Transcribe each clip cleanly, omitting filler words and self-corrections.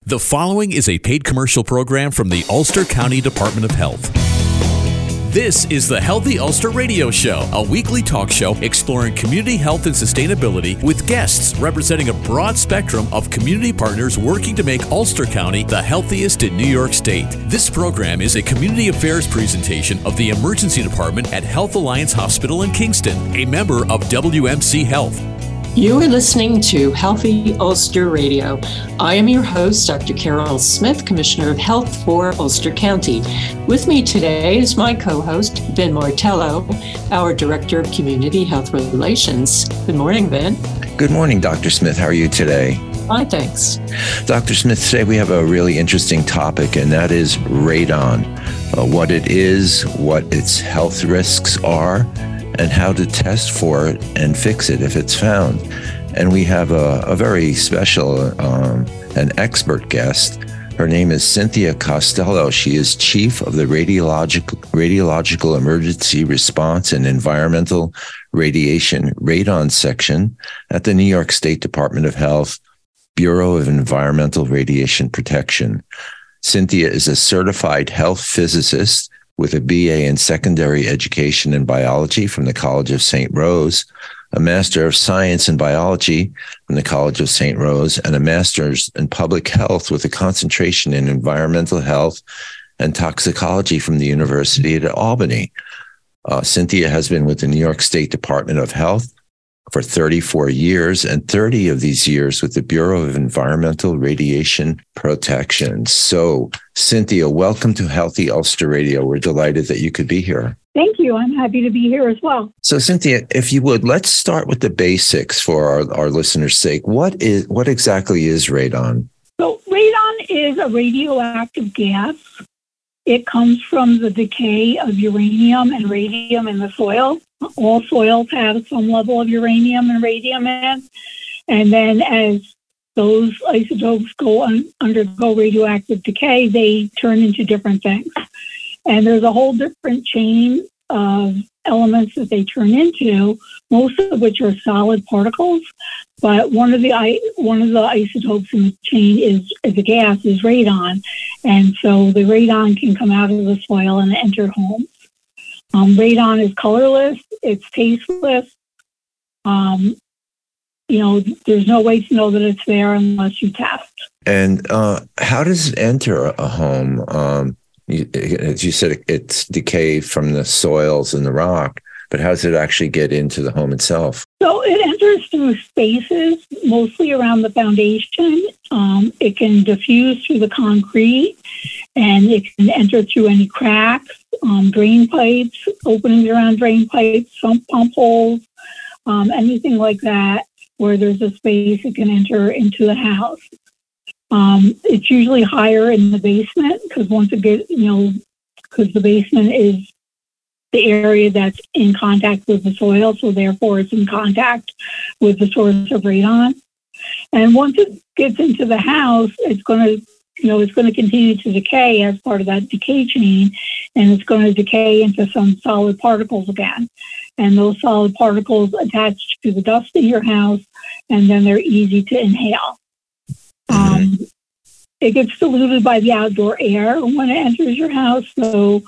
The following is a paid commercial program from the Ulster County Department of Health. This is the Healthy Ulster Radio Show, a weekly talk show exploring community health and sustainability with guests representing a broad spectrum of community partners working to make Ulster County the healthiest in New York State. This program is a community affairs presentation of the Emergency Department at Health Alliance Hospital in Kingston, a member of WMC Health. You are listening to Healthy Ulster Radio. I am your host, Dr. Carol Smith, Commissioner of Health for Ulster County. With me today is my co-host, Ben Martello, our Director of Community Health Relations. Good morning, Ben. Good morning, Dr. Smith. How are you today? Fine, thanks. Dr. Smith, today we have a really interesting topic, and that is radon. What it is, what its health risks are, and how to test for it and fix it if it's found. And we have a very special and expert guest. Her name is Cynthia Costello. She is Chief of the Radiological Emergency Response and Environmental Radiation Radon Section at the New York State Department of Health, Bureau of Environmental Radiation Protection. Cynthia is a certified health physicist with a BA in secondary education in biology from the College of St. Rose, a Master of Science in Biology from the College of St. Rose, and a Master's in Public Health with a concentration in environmental health and toxicology from the University at Albany. Cynthia has been with the New York State Department of Health for 34 years, and 30 of these years with the Bureau of Environmental Radiation Protection. So, Cynthia, welcome to Healthy Ulster Radio. We're delighted that you could be here. Thank you. I'm happy to be here as well. So, Cynthia, if you would, let's start with the basics for our listeners' sake. What exactly is radon? So, radon is a radioactive gas. It comes from the decay of uranium and radium in the soil. All soils have some level of uranium and radium in. And then as those isotopes undergo radioactive decay, they turn into different things. And there's a whole different chain of elements that they turn into, most of which are solid particles. But one of the isotopes in the chain is a gas, is radon. And so the radon can come out of the soil and enter homes. Radon is colorless, it's tasteless. There's no way to know that it's there unless you test. And how does it enter a home? As you said, it's decay from the soils and the rock, but how does it actually get into the home itself? So it enters through spaces, mostly around the foundation. It can diffuse through the concrete, and it can enter through any cracks, drain pipes, openings around drain pipes, sump pump holes, anything like that, where there's a space it can enter into the house. It's usually higher in the basement because because the basement is the area that's in contact with the soil, so therefore it's in contact with the source of radon. And once it gets into the house, it's going to continue to decay as part of that decay chain, and it's going to decay into some solid particles again. And those solid particles attach to the dust in your house, and then they're easy to inhale. It gets diluted by the outdoor air when it enters your house. So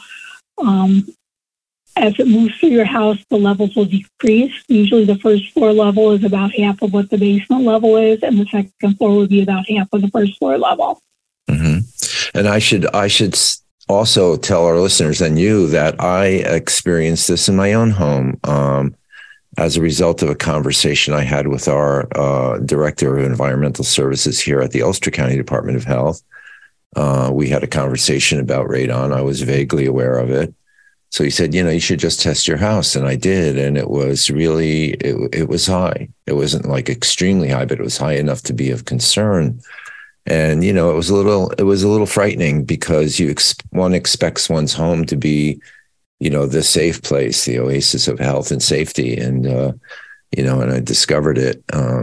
as it moves through your house, the levels will decrease. Usually the first floor level is about half of what the basement level is, and the second floor would be about half of the first floor level. Mm-hmm. And I should also tell our listeners and you that I experienced this in my own home as a result of a conversation I had with our Director of Environmental Services here at the Ulster County Department of Health. We had a conversation about radon. I was vaguely aware of it. So he said, you should just test your house. And I did. And it was really, it was high. It wasn't like extremely high, but it was high enough to be of concern. And, it was a little frightening because one expects one's home to be, the safe place, the oasis of health and safety. And, and I discovered it.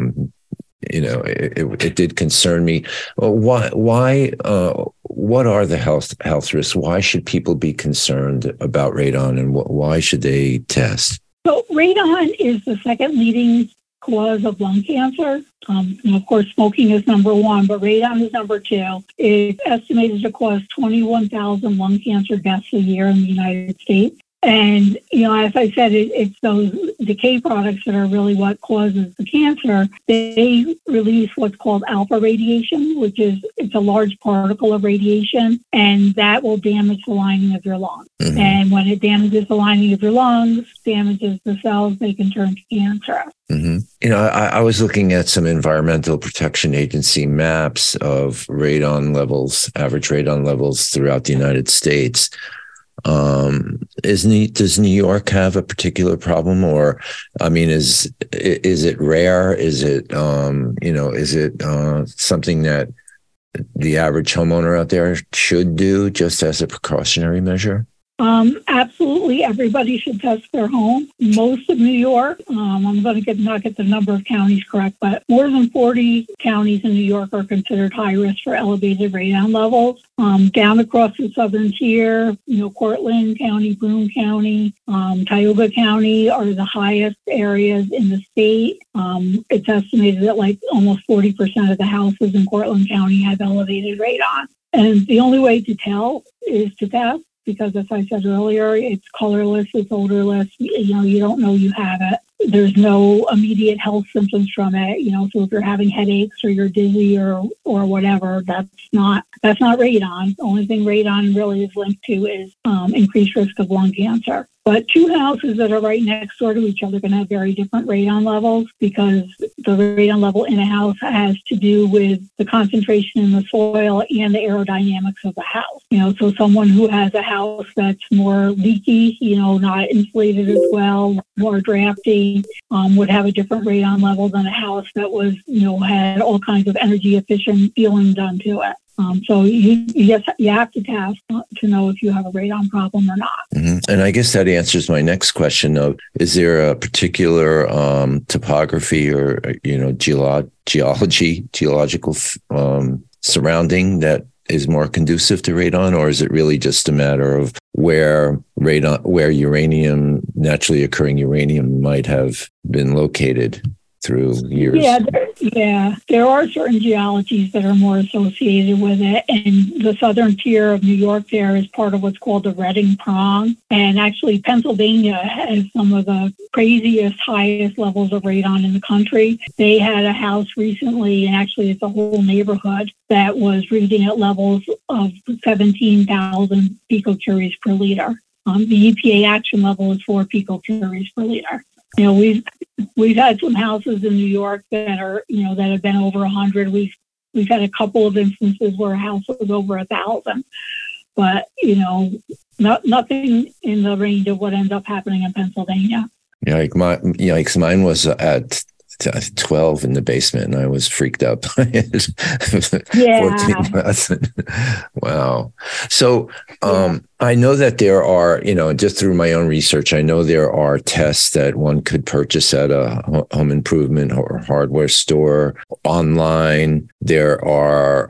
It did concern me. Why? What are the health risks? Why should people be concerned about radon, and why should they test? So radon is the second leading cause of lung cancer. Of course, smoking is number one, but radon is number two. It's estimated to cause 21,000 lung cancer deaths a year in the United States. And, as I said, it's those decay products that are really what causes the cancer. They release what's called alpha radiation, it's a large particle of radiation, and that will damage the lining of your lungs. Mm-hmm. And when it damages the lining of your lungs, damages the cells, they can turn to cancer. Mm-hmm. I was looking at some Environmental Protection Agency maps of radon levels, average radon levels throughout the United States. Does New York have a particular problem, or, is it rare? Is it, something that the average homeowner out there should do just as a precautionary measure? Absolutely. Everybody should test their home. Most of New York, I'm going to not get the number of counties correct, but more than 40 counties in New York are considered high risk for elevated radon levels. Down across the southern tier, Cortland County, Broome County, Tioga County are the highest areas in the state. It's estimated that almost 40% of the houses in Cortland County have elevated radon. And the only way to tell is to test. Because as I said earlier, it's colorless, it's odorless, you don't know you have it. There's no immediate health symptoms from it, so if you're having headaches or you're dizzy or whatever, that's not radon. The only thing radon really is linked to is increased risk of lung cancer. But two houses that are right next door to each other are going to have very different radon levels because the radon level in a house has to do with the concentration in the soil and the aerodynamics of the house. So someone who has a house that's more leaky, not insulated as well, more drafty, would have a different radon level than a house that was, had all kinds of energy efficient sealing done to it. So you have to test to know if you have a radon problem or not. Mm-hmm. And I guess that answers my next question of, is there a particular topography or, geological surrounding that is more conducive to radon, or is it really just a matter of where uranium, naturally occurring uranium, might have been located through years? There are certain geologies that are more associated with it, and the southern tier of New York there is part of what's called the Redding Prong, and actually Pennsylvania has some of the craziest, highest levels of radon in the country. They had a house recently, and actually it's a whole neighborhood that was reading at levels of 17,000 picocuries per liter. The EPA action level is 4 picocuries per liter. We've had some houses in New York that are, that have been over 100. We've had a couple of instances where a house was over 1,000, but nothing in the range of what ends up happening in Pennsylvania. Mine was at 12 in the basement, and I was freaked out by it. 14,000. Wow. So I know that there are, just through my own research, I know there are tests that one could purchase at a home improvement or hardware store online. There are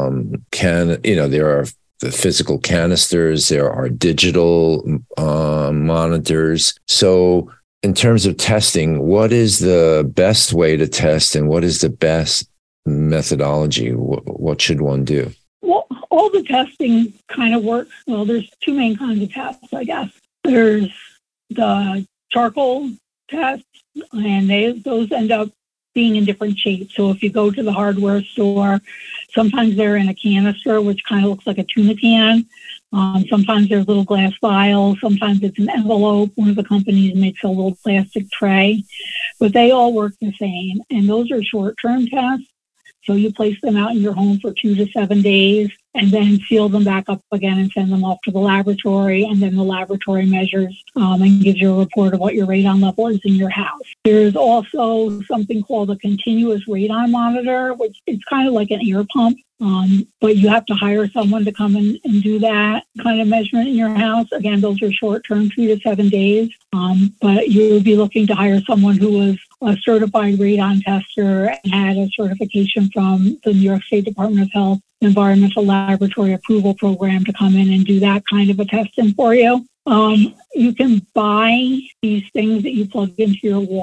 there are the physical canisters, there are digital monitors. So in terms of testing, what is the best way to test, and what is the best methodology? What should one do? Well, all the testing kind of works. Well, there's two main kinds of tests, I guess. There's the charcoal test, and those end up being in different shapes. So if you go to the hardware store, sometimes they're in a canister, which kind of looks like a tuna can. Sometimes there's little glass vials. Sometimes it's an envelope. One of the companies makes a little plastic tray, but they all work the same. And those are short-term tests. So you place them out in your home for 2 to 7 days and then seal them back up again and send them off to the laboratory. And then the laboratory measures and gives you a report of what your radon level is in your house. There's also something called a continuous radon monitor, which is kind of like an ear pump. But you have to hire someone to come in and do that kind of measurement in your house. Again, those are short-term, 2 to 7 days. But you would be looking to hire someone who was a certified radon tester and had a certification from the New York State Department of Health Environmental Laboratory Approval Program to come in and do that kind of a testing for you. You can buy these things that you plug into your wall.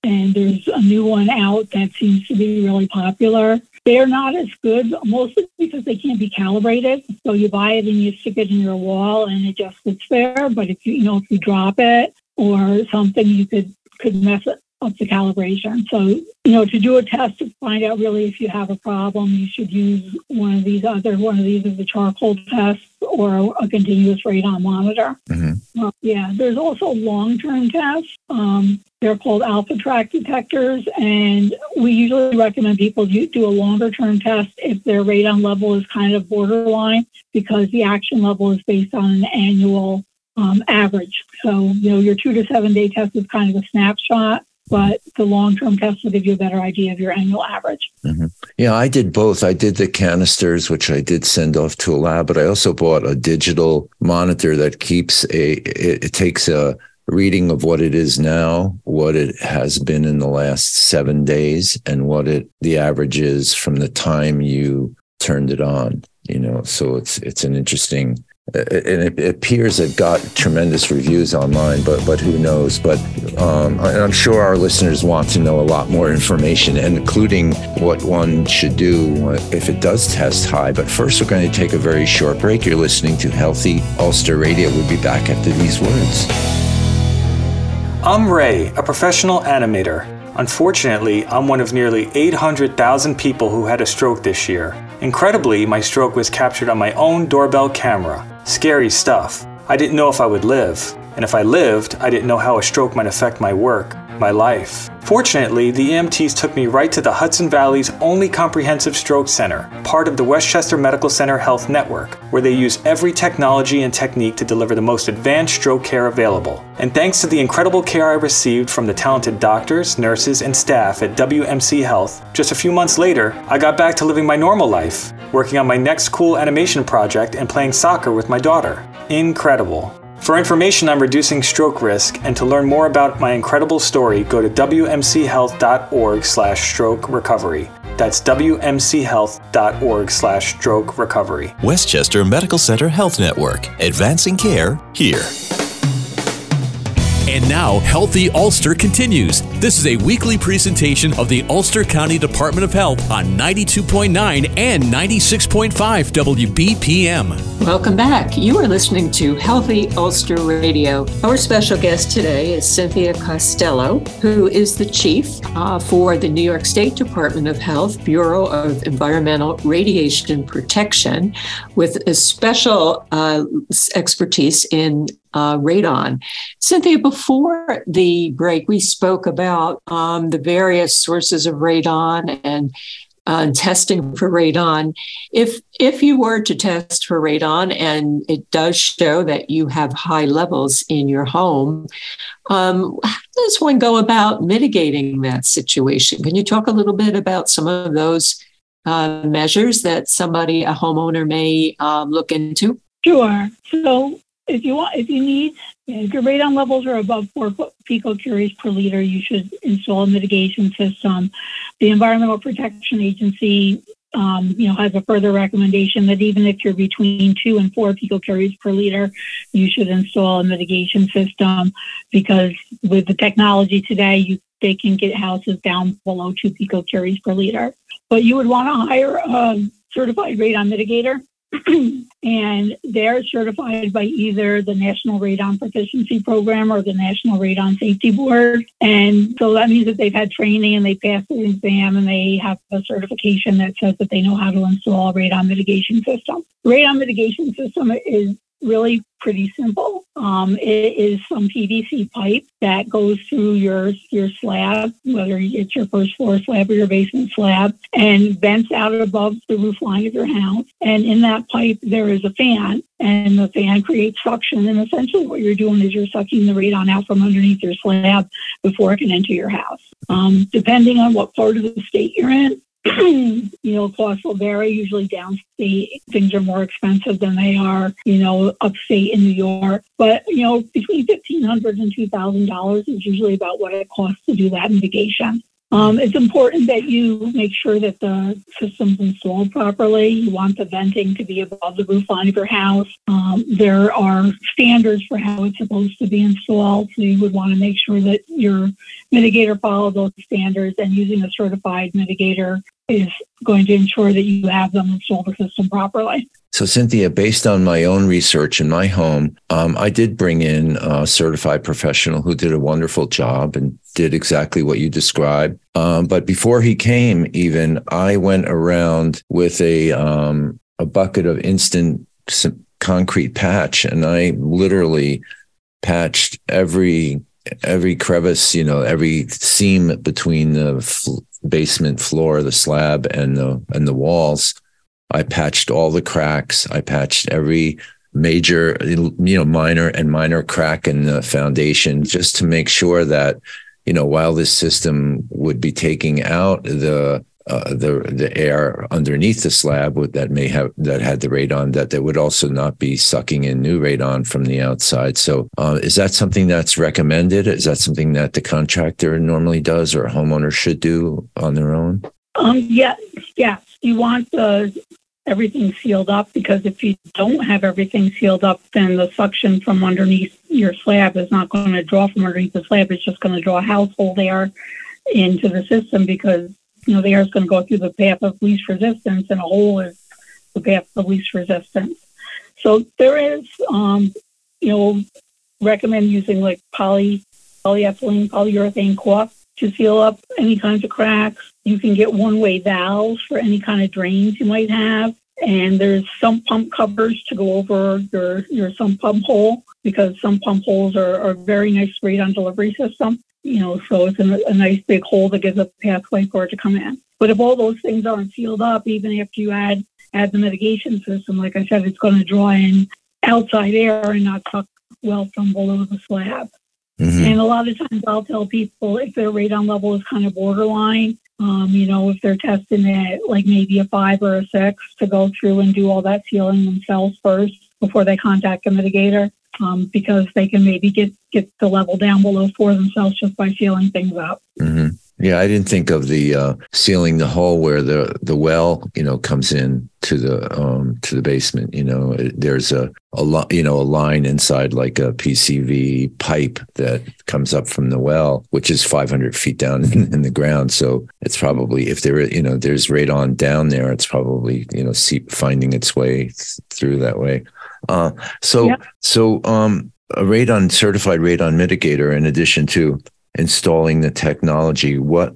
and there's a new one out that seems to be really popular. They're not as good, mostly because they can't be calibrated. So you buy it and you stick it in your wall and it just sits there. But if you drop it or something, you could mess up the calibration. So, to do a test to find out really if you have a problem, you should use one of these of the charcoal tests or a continuous radon monitor. Mm-hmm. There's also long-term tests. They're called alpha track detectors, and we usually recommend people do a longer-term test if their radon level is kind of borderline, because the action level is based on an annual average. So, your 2 to 7 day test is kind of a snapshot, but the long-term test will give you a better idea of your annual average. Mm-hmm. Yeah, I did both. I did the canisters, which I did send off to a lab, but I also bought a digital monitor that it takes a reading of what it is now, what it has been in the last 7 days, and what the average is from the time you turned it on. So it's an interesting. And it appears it got tremendous reviews online, but who knows? But I'm sure our listeners want to know a lot more information, including what one should do if it does test high. But first, we're going to take a very short break. You're listening to Healthy Ulster Radio. We'll be back after these words. I'm Ray, a professional animator. Unfortunately, I'm one of nearly 800,000 people who had a stroke this year. Incredibly, my stroke was captured on my own doorbell camera. Scary stuff. I didn't know if I would live. And if I lived, I didn't know how a stroke might affect my work, my life. Fortunately, the EMTs took me right to the Hudson Valley's only comprehensive stroke center, part of the Westchester Medical Center Health Network, where they use every technology and technique to deliver the most advanced stroke care available. And thanks to the incredible care I received from the talented doctors, nurses, and staff at WMC Health, just a few months later, I got back to living my normal life, working on my next cool animation project and playing soccer with my daughter. Incredible. For information on reducing stroke risk and to learn more about my incredible story, go to wmchealth.org/stroke recovery. That's wmchealth.org/stroke recovery. Westchester Medical Center Health Network, advancing care here. And now, Healthy Ulster continues. This is a weekly presentation of the Ulster County Department of Health on 92.9 and 96.5 WBPM. Welcome back. You are listening to Healthy Ulster Radio. Our special guest today is Cynthia Costello, who is the chief for the New York State Department of Health Bureau of Environmental Radiation Protection, with a special expertise in radon. Cynthia, before the break, we spoke about the various sources of radon and testing for radon. If you were to test for radon and it does show that you have high levels in your home, how does one go about mitigating that situation? Can you talk a little bit about some of those measures that a homeowner may look into? Sure. So if your radon levels are above 4 picocuries per liter, you should install a mitigation system. The Environmental Protection Agency, has a further recommendation that even if you're between 2 and 4 picocuries per liter, you should install a mitigation system, because with the technology today, they can get houses down below 2 picocuries per liter. But you would want to hire a certified radon mitigator. And they're certified by either the National Radon Proficiency Program or the National Radon Safety Board. And so that means that they've had training and they passed the exam and they have a certification that says that they know how to install a radon mitigation system. Radon mitigation system is really pretty simple. It is some PVC pipe that goes through your slab, whether it's your first floor slab or your basement slab, and vents out above the roof line of your house. And in that pipe, there is a fan, and the fan creates suction. And essentially what you're doing is you're sucking the radon out from underneath your slab before it can enter your house. Depending on what part of the state you're in, costs will vary. Usually downstate, things are more expensive than they are, upstate in New York. But, between $1,500 and $2,000 is usually about what it costs to do that mitigation. It's important that you make sure that the system's installed properly. You want the venting to be above the roof line of your house. There are standards for how it's supposed to be installed, so you would want to make sure that your mitigator follows those standards, and using a certified mitigator is going to ensure that you have them install the system properly. So, Cynthia, based on my own research in my home, I did bring in a certified professional who did a wonderful job and did exactly what you described. But before he came, even, I went around with a bucket of instant concrete patch, and I literally patched every crevice, every seam between the basement floor, the slab, and the walls. I patched all the cracks. I patched every major, minor crack in the foundation, just to make sure that, while this system would be taking out the air underneath the slab that had the radon, that they would also not be sucking in new radon from the outside. So is that something that's recommended? Is that something that the contractor normally does, or a homeowner should do on their own? Yes. You want everything sealed up, because if you don't have everything sealed up, then the suction from underneath your slab is not going to draw from underneath the slab. It's just going to draw household air into the system, because the air is going to go through the path of least resistance, and a hole is the path of least resistance. So there is, recommend using like polyethylene, polyurethane caulk to seal up any kinds of cracks. You can get one-way valves for any kind of drains you might have. And there's sump pump covers to go over your sump pump hole, because sump pump holes are a very nice radon delivery system. So it's a nice big hole that gives a pathway for it to come in. But if all those things aren't sealed up, even after you add the mitigation system, like I said, it's going to draw in outside air and not suck well from below the slab. Mm-hmm. And a lot of times I'll tell people, if their radon level is kind of borderline, if they're testing it like maybe a 5 or a 6, to go through and do all that sealing themselves first before they contact a mitigator, because they can maybe get the level down below 4 themselves just by sealing things up. Mm-hmm. Yeah, I didn't think of the sealing the hole where the well, comes in to the basement. There's a line inside, like a PCV pipe that comes up from the well, which is 500 feet down in the ground. So it's probably, if there's radon down there, it's probably finding its way through that way. So a certified radon mitigator, in addition to installing the technology, what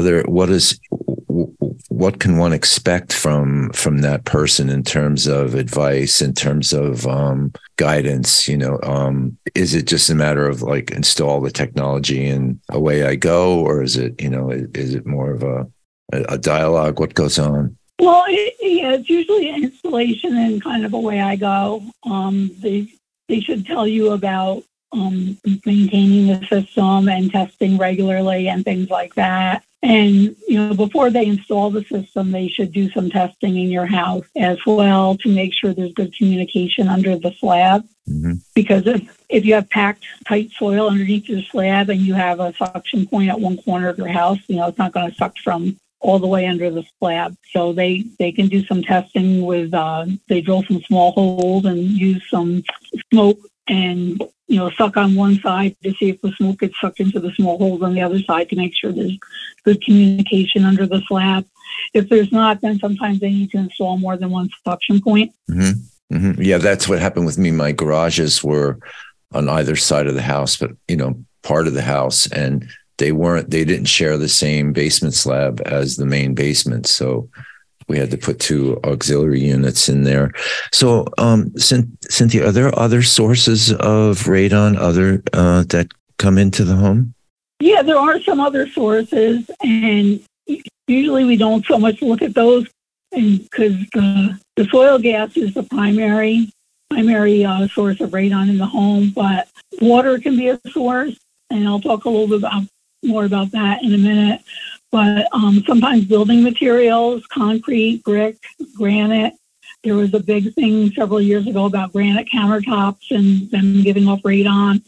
can one expect from that person in terms of advice, in terms of guidance? Is it just a matter of like, install the technology and away I go, or is it is it more of a dialogue? What goes on? Well, it's usually an installation and kind of away I go. They should tell you about maintaining the system and testing regularly and things like that. And, before they install the system, they should do some testing in your house as well to make sure there's good communication under the slab. Mm-hmm. Because if you have packed, tight soil underneath your slab and you have a suction point at one corner of your house, it's not going to suck from all the way under the slab. So they can do some testing with, they drill some small holes and use some smoke and suck on one side to see if the smoke gets sucked into the small holes on the other side, to make sure there's good communication under the slab. If there's not, then sometimes they need to install more than one suction point. Mm-hmm. Mm-hmm. Yeah, that's what happened with me. My garages were on either side of the house, but part of the house, and they didn't share the same basement slab as the main basement. So we had to put 2 auxiliary units in there. So, Cynthia, are there other sources of radon that come into the home? Yeah, there are some other sources, and usually we don't so much look at those, because the soil gas is the primary source of radon in the home. But water can be a source, and I'll talk a little bit more about that in a minute. But sometimes building materials, concrete, brick, granite. There was a big thing several years ago about granite countertops and them giving off radon.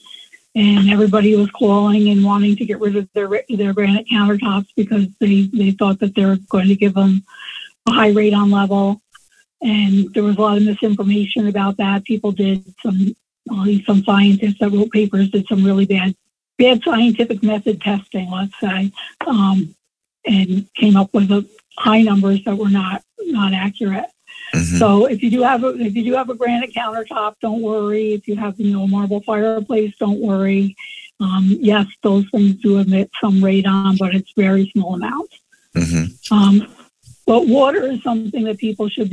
and everybody was calling and wanting to get rid of their granite countertops because they thought that they were going to give them a high radon level. And there was a lot of misinformation about that. People did some scientists that wrote papers did some really bad scientific method testing, let's say, and came up with high numbers that were not accurate. Mm-hmm. So if you do have a granite countertop, don't worry. If you have a marble fireplace, don't worry. Yes, those things do emit some radon, but it's very small amounts. Mm-hmm. But water is something that people should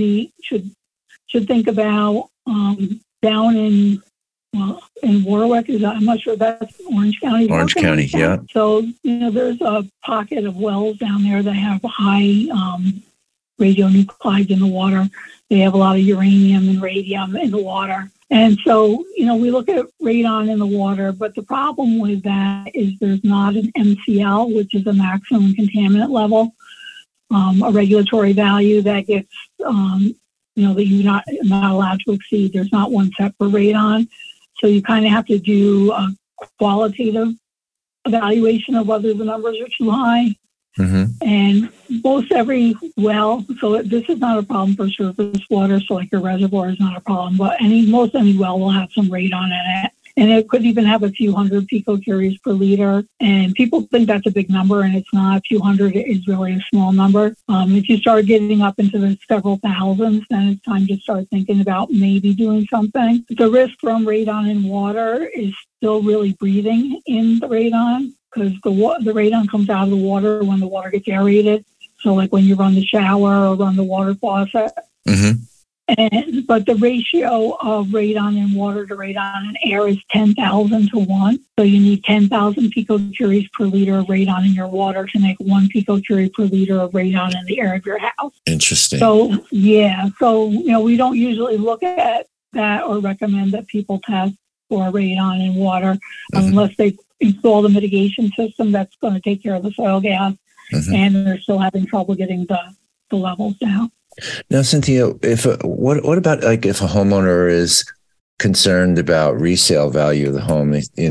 think about. Down in Warwick, I'm not sure that's Orange County. Orange County, yeah. So there's a pocket of wells down there that have high radionuclides in the water. They have a lot of uranium and radium in the water. And so, we look at radon in the water, but the problem with that is there's not an MCL, which is a maximum contaminant level, a regulatory value that gets, that you're not allowed to exceed. There's not one set for radon. So you kind of have to do a qualitative evaluation of whether the numbers are too high. Mm-hmm. And most every well, so this is not a problem for surface water, so like your reservoir is not a problem, but most any well will have some radon in it. And it could even have a few hundred picocuries per liter. And people think that's a big number, and it's not. A few hundred is really a small number. If you start getting up into the several thousands, then it's time to start thinking about maybe doing something. The risk from radon in water is still really breathing in the radon, because the radon comes out of the water when the water gets aerated. So like when you run the shower or run the water faucet. Mm-hmm. But the ratio of radon in water to radon in air is 10,000 to 1. So you need 10,000 picocuries per liter of radon in your water to make 1 picocurie per liter of radon in the air of your house. Interesting. So, yeah. So, we don't usually look at that or recommend that people test for radon in water unless they install the mitigation system that's going to take care of the soil gas and they're still having trouble getting the levels down. Now, Cynthia, what about like if a homeowner is concerned about resale value of the home?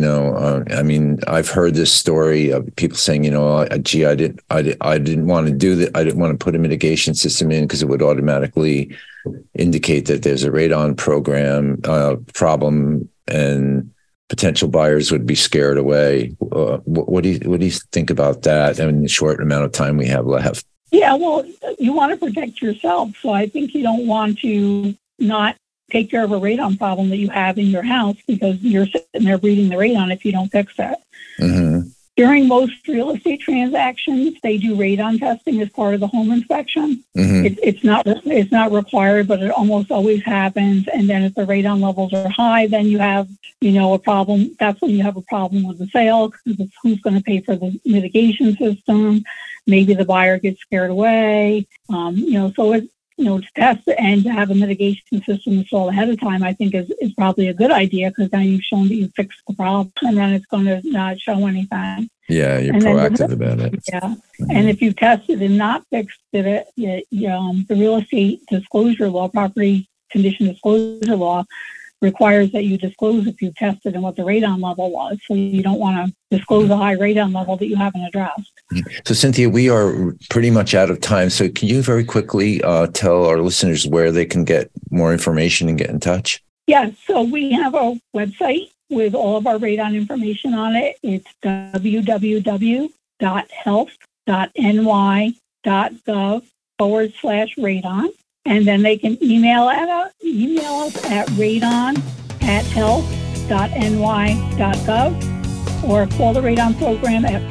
I've heard this story of people saying, gee, I didn't want to do that. I didn't want to put a mitigation system in because it would automatically indicate that there's a radon problem, and potential buyers would be scared away. What do you think about that? In the short amount of time we have left. Yeah, well, you want to protect yourself. So I think you don't want to not take care of a radon problem that you have in your house because you're sitting there breathing the radon if you don't fix it. Mm-hmm. During most real estate transactions, they do radon testing as part of the home inspection. Mm-hmm. It's not required, but it almost always happens. And then if the radon levels are high, then you have, a problem. That's when you have a problem with the sale, because it's who's going to pay for the mitigation system. Maybe the buyer gets scared away. So to test and to have a mitigation system installed ahead of time, I think is probably a good idea, because now you've shown that you fixed the problem, and then it's going to not show anything. Yeah, you're proactive about it. Yeah, mm-hmm. And if you've tested and not fixed it, the real estate disclosure law, property condition disclosure law, requires that you disclose if you've tested and what the radon level was. So you don't want to disclose a high radon level that you haven't addressed. So Cynthia, we are pretty much out of time. So can you very quickly tell our listeners where they can get more information and get in touch? Yes. So we have a website with all of our radon information on it. It's www.health.ny.gov/radon. And then they can email us at radon@health.ny.gov or call the radon program at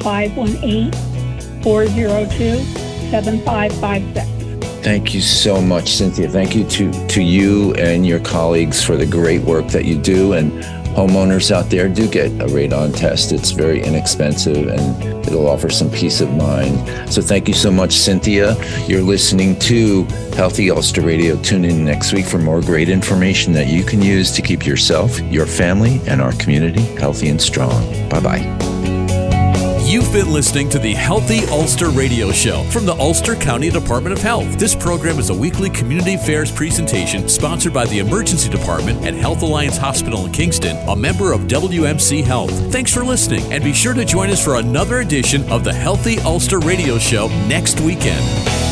518-402-7556. Thank you so much, Cynthia. Thank you to you and your colleagues for the great work that you do. And homeowners out there, do get a radon test. It's very inexpensive and it'll offer some peace of mind. So thank you so much, Cynthia. You're listening to Healthy Ulster Radio. Tune in next week for more great information that you can use to keep yourself, your family, and our community healthy and strong. Bye-bye. You've been listening to the Healthy Ulster Radio Show from the Ulster County Department of Health. This program is a weekly community affairs presentation sponsored by the Emergency Department at Health Alliance Hospital in Kingston, a member of WMC Health. Thanks for listening, and be sure to join us for another edition of the Healthy Ulster Radio Show next weekend.